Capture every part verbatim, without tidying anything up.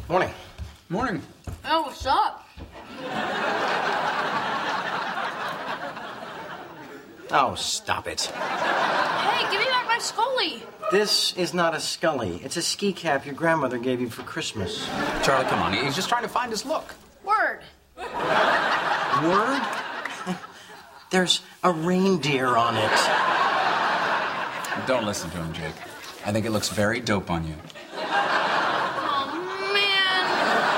Morning. Morning. Oh, what's up? Oh, stop it. Hey, give me back my Scully. This is not a Scully. It's a ski cap your grandmother gave you for Christmas. Charlie, come on. He's just trying to find his look. Word. Word? There's a reindeer on it. Don't listen to him, Jake. I think it looks very dope on you. Oh, man.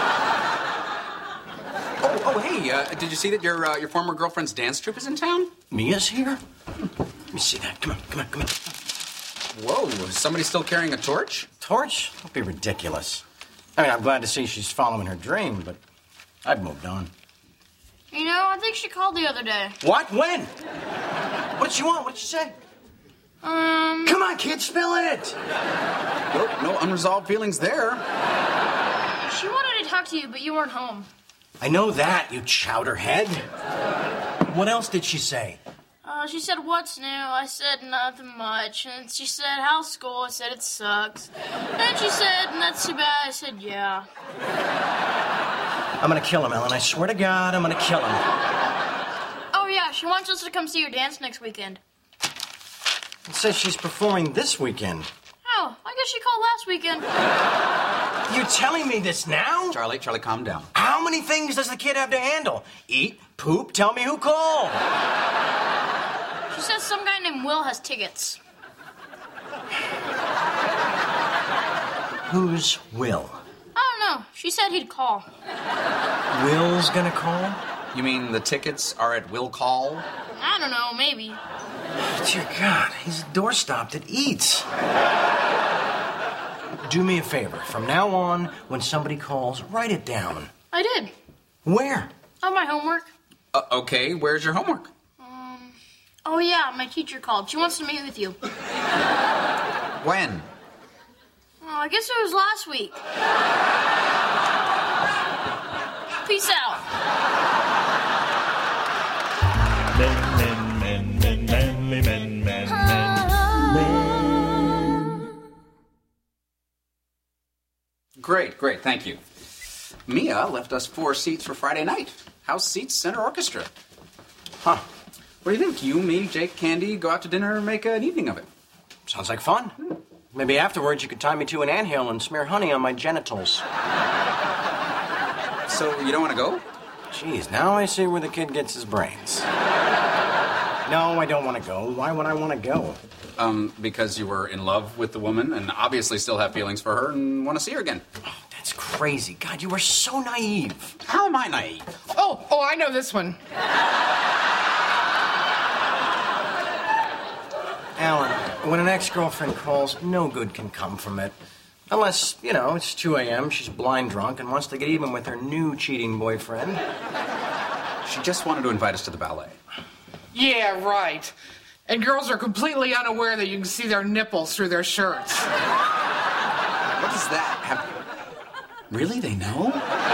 Oh, oh, hey, uh, did you see that your uh, your former girlfriend's dance troupe is in town? Mia's here? Let me see that. Come on, come on, come on. Whoa, is somebody still carrying a torch? Torch? Don't be ridiculous. I mean, I'm glad to see she's following her dream, but I've moved on. You know, I think she called the other day. What? When? What did she want? What did she say? Um... Come on, kid, spill it! Nope, no unresolved feelings there. She wanted to talk to you, but you weren't home. I know that, you chowderhead. What else did she say? Uh, she said, what's new? I said, nothing much. And she said, how's school? I said, it sucks. Then she said, that's too bad. I said, yeah. I'm gonna kill him, Ellen. I swear to God, I'm gonna kill him. Oh, yeah, she wants us to come see your dance next weekend. It says she's performing this weekend. Oh, I guess she called last weekend. You're telling me this now? Charlie, Charlie, calm down. How many things does the kid have to handle? Eat, poop, tell me who called. She says some guy named Will has tickets. Who's Will? I don't know. She said he'd call. Will's gonna call? You mean the tickets are at Will Call? I don't know, maybe. Dear God, he's a doorstop that eats. Do me a favor. From now on, when somebody calls, write it down. I did. Where? On my homework. Uh, okay, where's your homework? Um. Oh, yeah, my teacher called. She wants to meet with you. When? Oh, I guess it was last week. Peace out. Men, men, men, men, manly men, men, men, men. Great, great, thank you. Mia left us four seats for Friday night. House seats, center orchestra. Huh. What do you think? You, me, Jake, Candy, go out to dinner and make an evening of it. Sounds like fun. Maybe afterwards you could tie me to an anthill and smear honey on my genitals. So you don't want to go? Jeez, now I see where the kid gets his brains. No, I don't want to go. Why would I want to go? Um, because you were in love with the woman and obviously still have feelings for her and want to see her again. Oh, that's crazy. God, you are so naive. How am I naive? Oh, oh, I know this one. Alan, when an ex-girlfriend calls, no good can come from it. Unless, you know, it's two a.m., she's blind drunk and wants to get even with her new cheating boyfriend. She just wanted to invite us to the ballet. Yeah, right. And girls are completely unaware that you can see their nipples through their shirts. What does that have... Really? They know?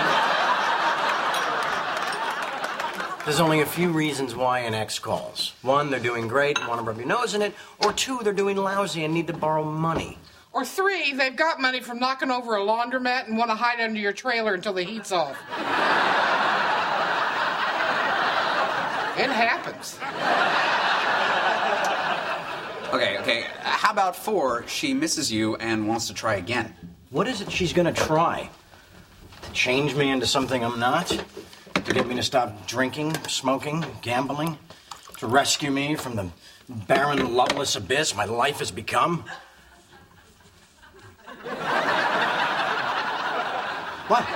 There's only a few reasons why an ex calls. One, they're doing great and want to rub your nose in it. Or two, they're doing lousy and need to borrow money. Or three, they've got money from knocking over a laundromat and want to hide under your trailer until the heat's off. It happens. Okay, okay. How about four, she misses you and wants to try again? What is it she's going to try? To change me into something I'm not? To get me to stop drinking, smoking, gambling? To rescue me from the barren, loveless abyss my life has become? What?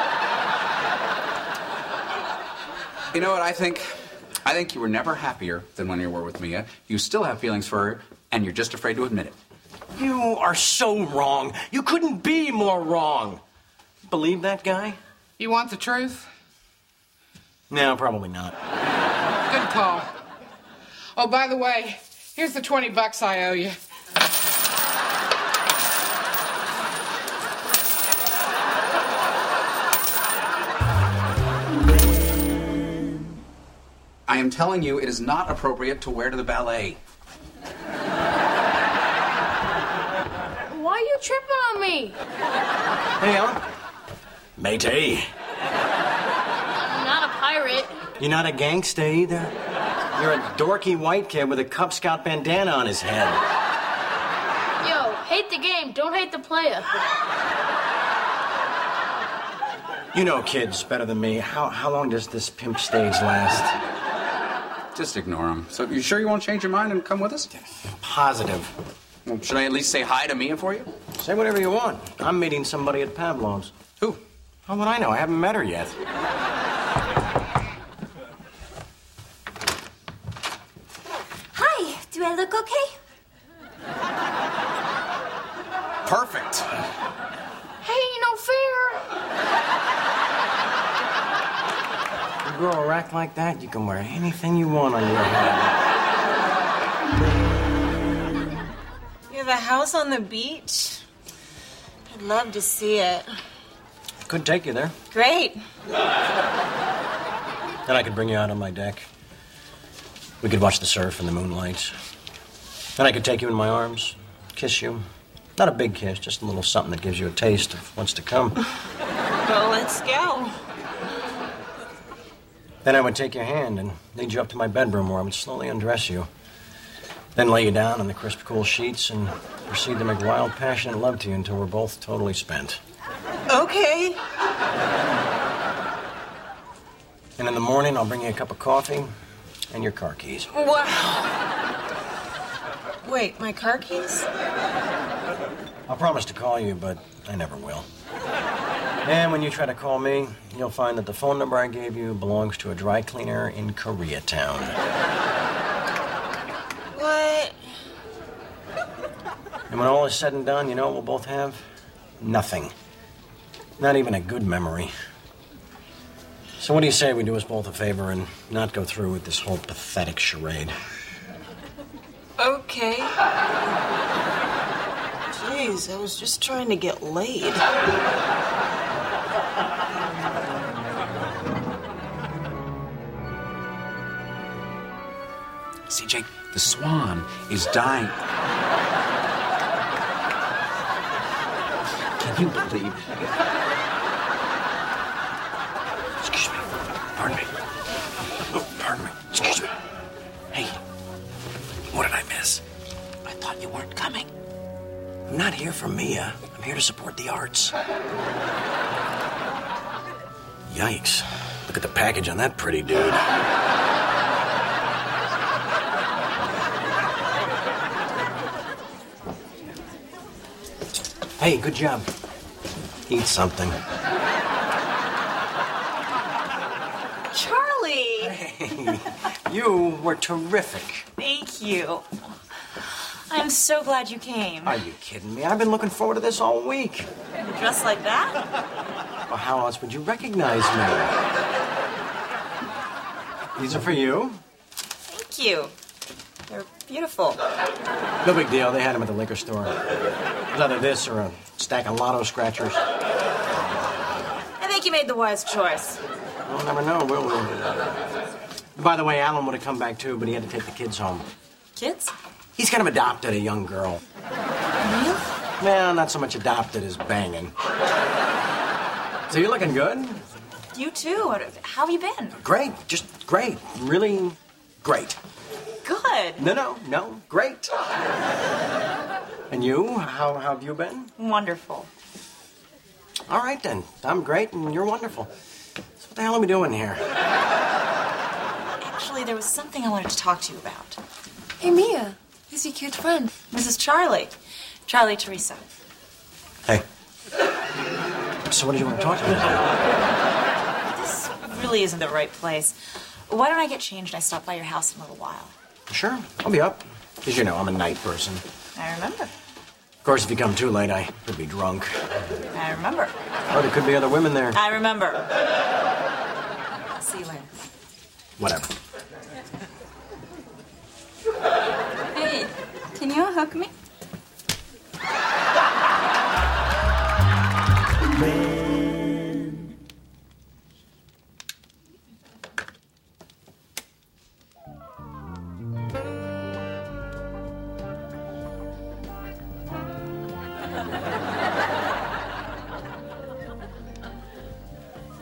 You know what I think? I think you were never happier than when you were with Mia. You still have feelings for her, and you're just afraid to admit it. You are so wrong. You couldn't be more wrong. Believe that guy? You want the truth? No, probably not. Good call. Oh, by the way, here's the twenty bucks I owe you. I am telling you, it is not appropriate to wear to the ballet. Why are you tripping on me? Hey, Ellen. Matey. I'm not a pirate. You're not a gangsta either. You're a dorky white kid with a Cub Scout bandana on his head. Yo, hate the game, don't hate the player. You know kids better than me. How, how long does this pimp stage last? Just ignore him. So you sure you won't change your mind and come with us? Positive. Well, should I at least say hi to Mia for you? Say whatever you want. I'm meeting somebody at Pavlov's. Who? How would I know? I haven't met her yet. Hi, do I look okay? Perfect. Hey, no fair. You grow a rack like that, you can wear anything you want on your head. You have a house on the beach? I'd love to see it. Could take you there. Great. Then I could bring you out on my deck. We could watch the surf and the moonlight. Then I could take you in my arms, kiss you. Not a big kiss, just a little something that gives you a taste of what's to come. Well, let's go. Then I would take your hand and lead you up to my bedroom where I would slowly undress you. Then lay you down on the crisp, cool sheets and proceed to make wild, passionate love to you until we're both totally spent. Okay. And in the morning, I'll bring you a cup of coffee and your car keys. Wow. Wait, my car keys? I'll promise to call you, but I never will. And when you try to call me, you'll find that the phone number I gave you belongs to a dry cleaner in Koreatown. What? And when all is said and done, you know what we'll both have? Nothing. Not even a good memory. So what do you say we do us both a favor and not go through with this whole pathetic charade? Okay. Jeez, I was just trying to get laid. C J, the swan is dying. Can you believe? Excuse me. Pardon me. Oh, pardon me. Excuse me. Hey, what did I miss? I thought you weren't coming. I'm not here for Mia. I'm here to support the arts. Yikes. Look at the package on that pretty dude. Hey, good job. Eat something. Charlie! Hey, you were terrific. Thank you. I'm so glad you came. Are you kidding me? I've been looking forward to this all week. You dressed like that? Well, how else would you recognize me? These are for you. Thank you. They're beautiful. No big deal. They had them at the liquor store. It was either this or a stack of lotto scratchers. I think you made the wise choice. We'll never know, will we? By the way, Alan would have come back too, but he had to take the kids home. Kids? He's kind of adopted a young girl. Real? Well, not so much adopted as banging. So you're looking good? You too. How have you been? Great. Just great. Really great. Good. No, no, no. Great. And you? How, how have you been? Wonderful. All right, then. I'm great, and you're wonderful. So what the hell are we doing here? Actually, there was something I wanted to talk to you about. Hey, Mia. Who's your cute friend? This is Charlie. Charlie Teresa. Hey. So what did you want to talk to me about? This really isn't the right place. Why don't I get changed and I stop by your house in a little while? Sure. I'll be up. Because, you know, I'm a night person. I remember. Of course, if you come too late, I could be drunk. I remember. Or there could be other women there. I remember. I'll see you later. Whatever. Hey, can you hook me?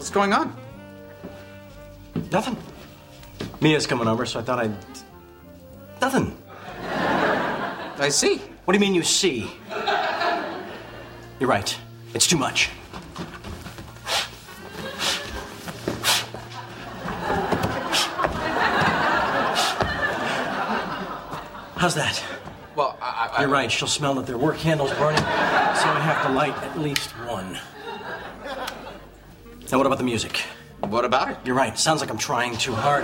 What's going on? Nothing. Mia's coming over, so I thought I'd... Nothing. I see. What do you mean you see? You're right. It's too much. How's that? Well, I... I You're right. She'll smell that there were candles burning, so I have to light at least one. Now, what about the music? What about it? You're right. Sounds like I'm trying too hard.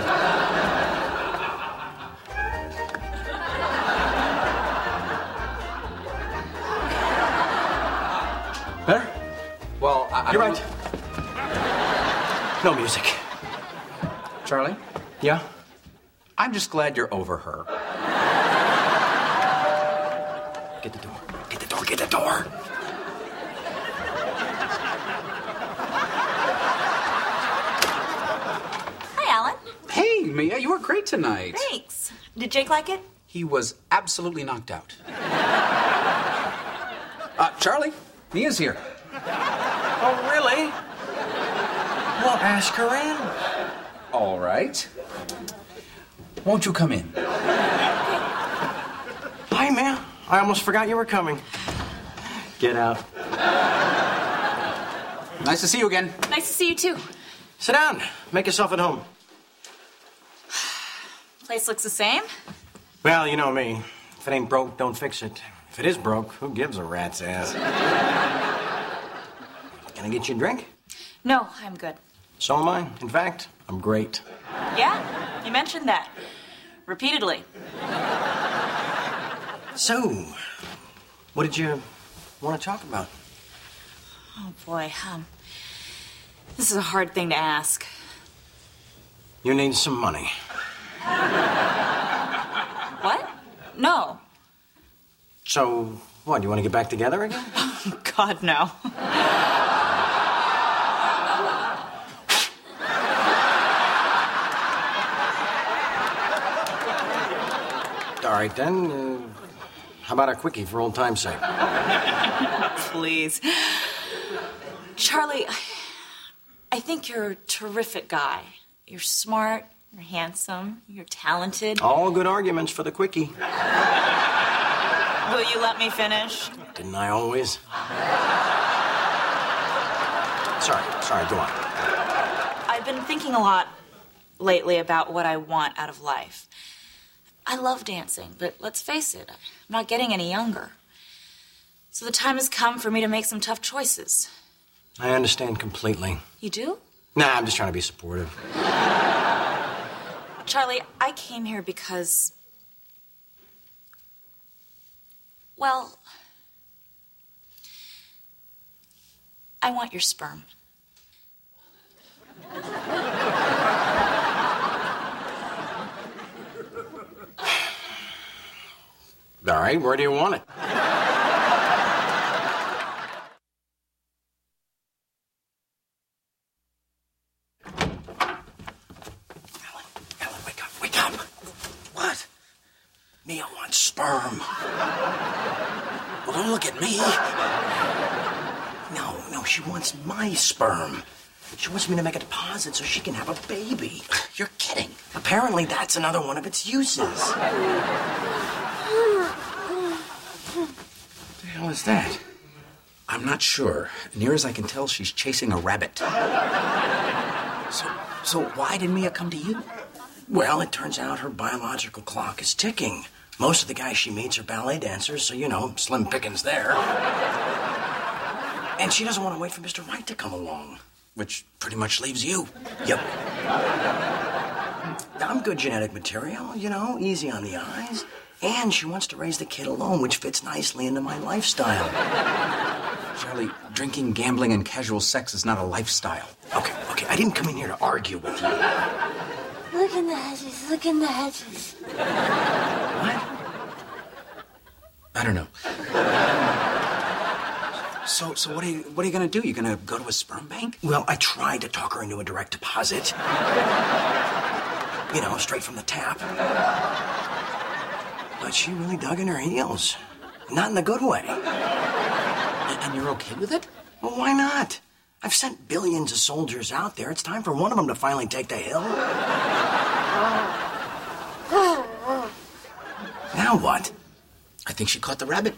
Better? Well, I... I You're don't right. No music. know- Charlie, Yeah? I'm just glad you're over her. Get the door. Get the door. Get the door. Hi, Alan. Hey, Mia, you were great tonight. Thanks. Did Jake like it? He was absolutely knocked out. Uh, Charlie, Mia's here. Oh, really? Well, ask her in. All right. Won't you come in? Hi, man. I almost forgot you were coming. Get out. Nice to see you again. Nice to see you, too. Sit down. Make yourself at home. Place looks the same. Well, you know me. If it ain't broke, don't fix it. If it is broke, who gives a rat's ass? Can I get you a drink? No, I'm good. So am I. In fact, I'm great. Yeah, you mentioned that. Repeatedly. So, what did you want to talk about? Oh, boy. Um, this is a hard thing to ask. You need some money. What? No. So, what, you want to get back together again? God, no. All right, then. Uh, how about a quickie for old time's sake? Please. Charlie, I think you're a terrific guy. You're smart, you're handsome, you're talented. All good arguments for the quickie. Will you let me finish? Didn't I always? Sorry, sorry, go on. I've been thinking a lot lately about what I want out of life. I love dancing, but let's face it, I'm not getting any younger. So the time has come for me to make some tough choices. I understand completely. You do? Nah, I'm just trying to be supportive. Charlie, I came here because... Well... I want your sperm. All right, where do you want it? Alan, Alan, wake up, wake up. What? Mia wants sperm. Well, don't look at me. No, no, she wants my sperm. She wants me to make a deposit so she can have a baby. You're kidding. Apparently, that's another one of its uses. What the hell is that? I'm not sure. Near as I can tell, she's chasing a rabbit. So, so why did Mia come to you? Well, it turns out her biological clock is ticking. Most of the guys she meets are ballet dancers, so, you know, slim pickings there. And she doesn't want to wait for Mister Right to come along. Which pretty much leaves you. Yep. I'm good genetic material, you know, easy on the eyes. And she wants to raise the kid alone, which fits nicely into my lifestyle. Charlie, drinking, gambling, and casual sex is not a lifestyle. Okay, okay, I didn't come in here to argue with you. Look in the hedges, look in the hedges. What? I don't know. So, so what are you, what are you gonna do? You gonna go to a sperm bank? Well, I tried to talk her into a direct deposit. You know, straight from the tap. But she really dug in her heels. Not in a good way. And, and you're okay with it? Well, why not? I've sent billions of soldiers out there. It's time for one of them to finally take the hill. Now what? I think she caught the rabbit.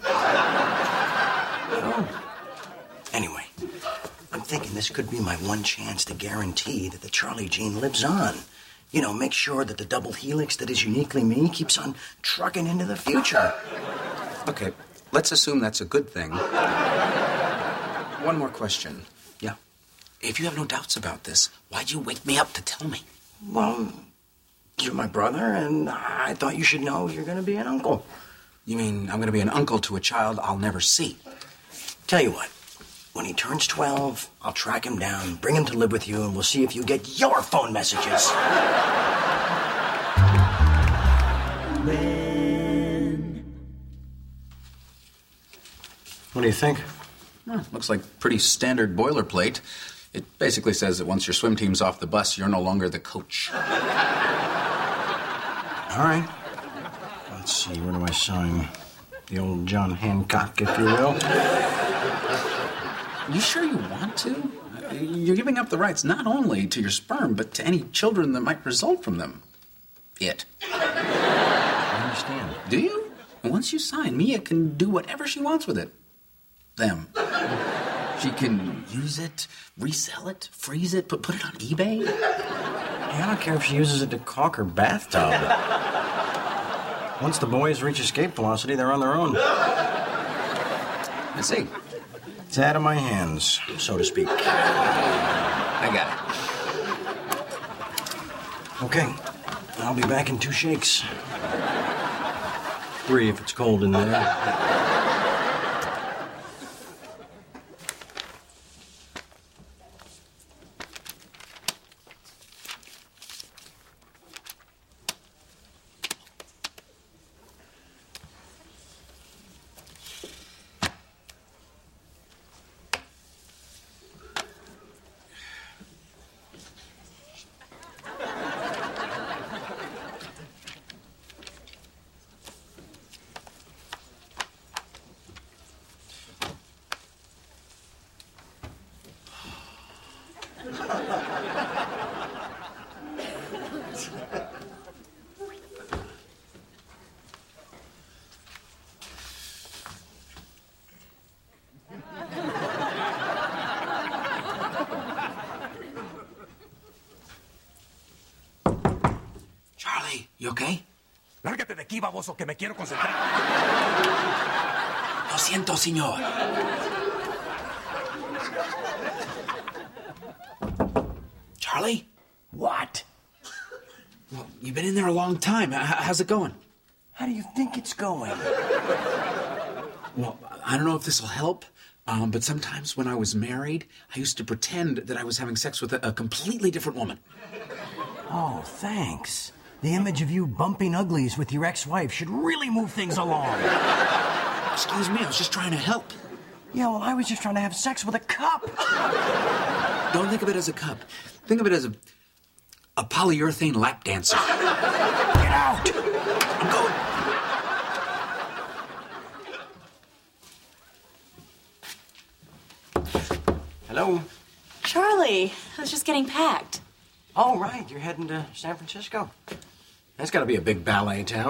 Oh. Anyway, I'm thinking this could be my one chance to guarantee that the Charlie gene lives on. You know, make sure that the double helix that is uniquely me keeps on trucking into the future. Okay, let's assume that's a good thing. One more question. Yeah. If you have no doubts about this, why'd you wake me up to tell me? Well, you're my brother, and I thought you should know you're going to be an uncle. You mean I'm going to be an uncle to a child I'll never see? Tell you what, when he turns twelve, I'll track him down, bring him to live with you, and we'll see if you get your phone messages. What do you think? Well, looks like pretty standard boilerplate. It basically says that once your swim team's off the bus, you're no longer the coach. All right. Let's see, where do I sign? The old John Hancock, if you will. You sure you want to? You're giving up the rights not only to your sperm, but to any children that might result from them. It. I understand. Do you? And once you sign, Mia can do whatever she wants with it. Them. She can use it, resell it, freeze it, put, put it on eBay. Hey, I don't care if she uses it to caulk her bathtub. Once the boys reach escape velocity, they're on their own. Let's see. It's out of my hands, so to speak. I got it. Okay, I'll be back in two shakes. Three if it's cold in there. You okay? Lárgate de aquí, baboso, que me quiero concentrar. Lo siento, señor. Charlie? What? Well, you've been in there a long time. H- how's it going? How do you think it's going? Well, I don't know if this will help, um, but sometimes when I was married, I used to pretend that I was having sex with a, a completely different woman. Oh, thanks. The image of you bumping uglies with your ex-wife should really move things along. Excuse me, I was just trying to help. Yeah, well, I was just trying to have sex with a cup. Don't think of it as a cup. Think of it as a, a polyurethane lap dancer. Get out! I'm going. Hello? Charlie, I was just getting packed. Oh, right. You're heading to San Francisco. That's got to be a big ballet town.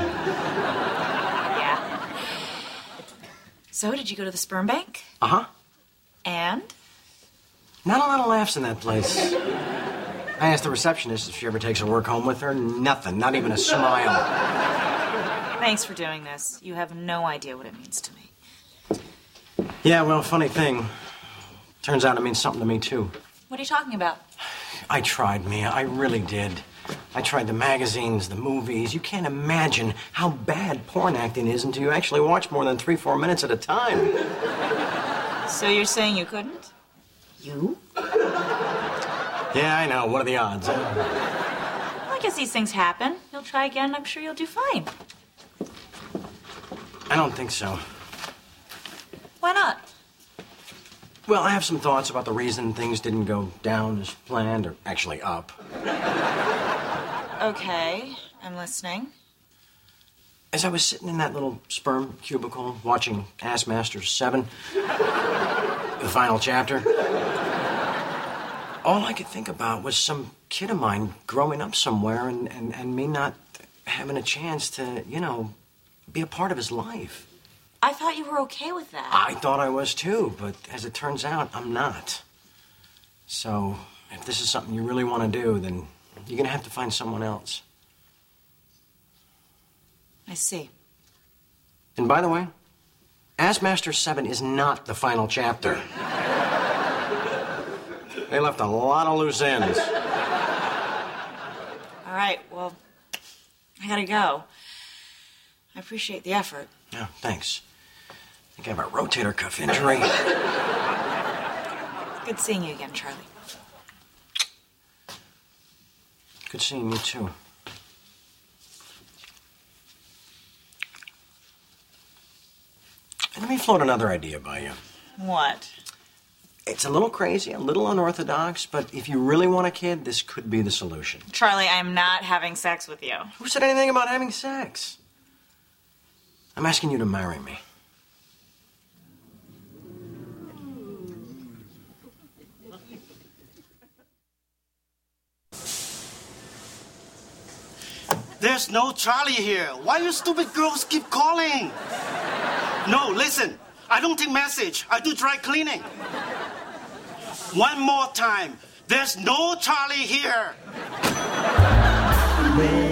Yeah. So, did you go to the sperm bank? Uh-huh. And? Not a lot of laughs in that place. I asked the receptionist if she ever takes her work home with her. Nothing. Not even a smile. Thanks for doing this. You have no idea what it means to me. Yeah, well, funny thing. Turns out it means something to me, too. What are you talking about? I tried, Mia. I really did. I tried the magazines, the movies. You can't imagine how bad porn acting is until you actually watch more than three, four minutes at a time. So you're saying you couldn't? You? Yeah, I know. What are the odds? Huh? Well, I guess these things happen. You'll try again, and I'm sure you'll do fine. I don't think so. Why not? Well, I have some thoughts about the reason things didn't go down as planned, or actually up. Okay, I'm listening. As I was sitting in that little sperm cubicle watching Ass Masters seven, the final chapter, all I could think about was some kid of mine growing up somewhere and, and, and me not having a chance to, you know, be a part of his life. I thought you were okay with that. I thought I was too, but as it turns out, I'm not. So, if this is something you really want to do, then you're going to have to find someone else. I see. And by the way, Assmaster seven is not the final chapter. They left a lot of loose ends. All right, well, I gotta go. I appreciate the effort. Yeah, thanks. I think I have a rotator cuff injury. Good seeing you again, Charlie. Good seeing you, too. And let me float another idea by you. What? It's a little crazy, a little unorthodox, but if you really want a kid, this could be the solution. Charlie, I'm not having sex with you. Who said anything about having sex? I'm asking you to marry me. There's no Charlie here. Why you stupid girls keep calling? No, listen. I don't take message. I do dry cleaning. One more time. There's no Charlie here.